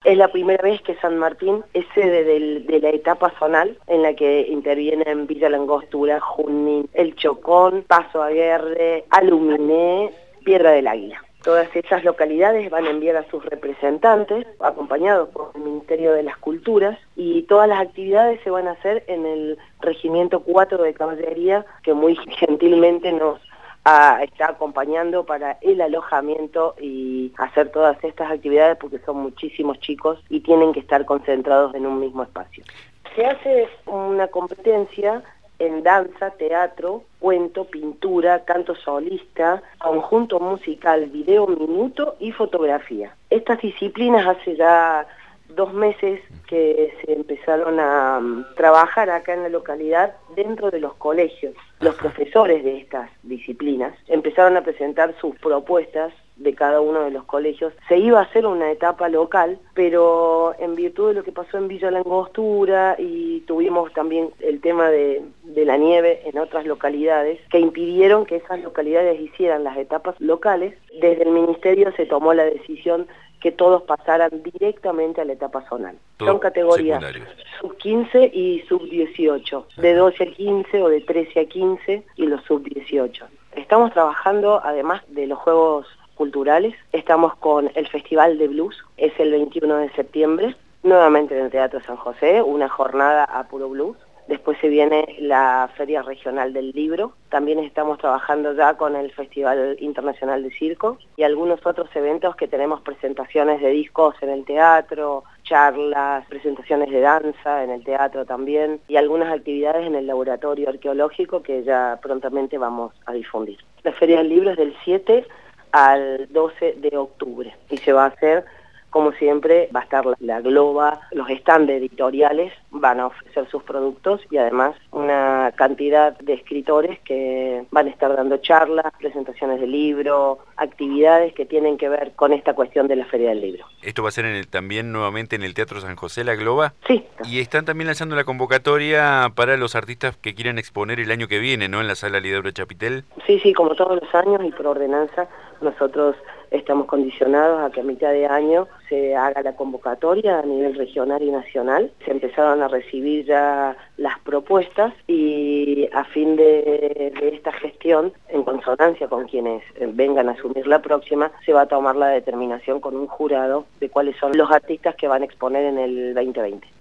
Es la primera vez que San Martín es sede de la etapa zonal en la que intervienen Villa Langostura, Junín, El Chocón, Paso Aguerre, Aluminé, Piedra del Águila. Todas estas localidades van a enviar a sus representantes, acompañados por el Ministerio de las Culturas, y todas las actividades se van a hacer en el Regimiento 4 de Caballería, que muy gentilmente nos está acompañando para el alojamiento y hacer todas estas actividades, porque son muchísimos chicos y tienen que estar concentrados en un mismo espacio. Se hace una competencia en danza, teatro, cuento, pintura, canto solista, conjunto musical, video minuto y fotografía. Estas disciplinas hace ya 2 meses que se empezaron a trabajar acá en la localidad dentro de los colegios. Los profesores de estas disciplinas empezaron a presentar sus propuestas de cada uno de los colegios. Se iba a hacer una etapa local, pero en virtud de lo que pasó en Villa Langostura y tuvimos también el tema de la nieve en otras localidades que impidieron que esas localidades hicieran las etapas locales, desde el Ministerio se tomó la decisión que todos pasaran directamente a la etapa zonal. Son categorías sub-15 y sub-18, de 12 a 15 o de 13 a 15 y los sub-18. Estamos trabajando, además de los Juegos Culturales, estamos con el Festival de Blues, es el 21 de septiembre, nuevamente en el Teatro San José, una jornada a puro blues. Después se viene la Feria Regional del Libro. También estamos trabajando ya con el Festival Internacional de Circo y algunos otros eventos que tenemos presentaciones de discos en el teatro, charlas, presentaciones de danza en el teatro también y algunas actividades en el laboratorio arqueológico que ya prontamente vamos a difundir. La Feria del Libro es del 7 al 12 de octubre y se va a hacer, como siempre, va a estar la Globa, los stands editoriales van a ofrecer sus productos y además una cantidad de escritores que van a estar dando charlas, presentaciones de libro, actividades que tienen que ver con esta cuestión de la Feria del Libro. ¿Esto va a ser también nuevamente en el Teatro San José, la Globa? Sí. Y están también lanzando la convocatoria para los artistas que quieran exponer el año que viene, ¿no?, en la Sala Lidobro Chapitel. Sí, como todos los años y por ordenanza, nosotros estamos condicionados a que a mitad de año se haga la convocatoria a nivel regional y nacional. Se empezaron a recibir ya las propuestas y a fin de esta gestión, en consonancia con quienes vengan a asumir la próxima, se va a tomar la determinación con un jurado de cuáles son los artistas que van a exponer en el 2020.